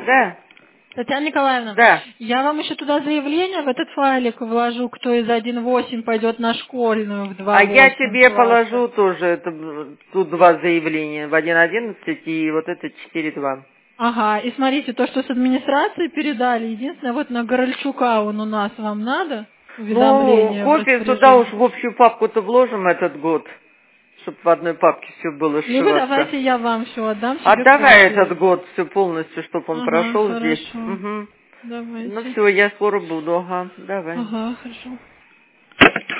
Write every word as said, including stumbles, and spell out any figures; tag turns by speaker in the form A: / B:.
A: Да.
B: Татьяна Николаевна,
A: Да.
B: я вам еще туда заявление в этот файлик вложу, кто из один восемь пойдет на школьную в два
A: А
B: восемь
A: я тебе
B: класса.
A: положу тоже это, тут два заявления, в один одиннадцать и вот это четыре два.
B: Ага, и смотрите, то, что с администрации передали, единственное, вот на Горольчука он у нас вам надо?
A: Ну,
B: Уведомление в
A: копию туда уж
B: распоряжение.
A: в общую папку-то вложим этот год, чтобы в одной папке все было
B: Либо
A: сшиваться.
B: давайте я вам все отдам себе
A: Отдавай
B: копию.
A: этот год все полностью, чтобы он
B: Ага,
A: прошел здесь.
B: хорошо.
A: Угу.
B: Давайте.
A: Ну все, я скоро буду, ага, давай.
B: Ага, хорошо.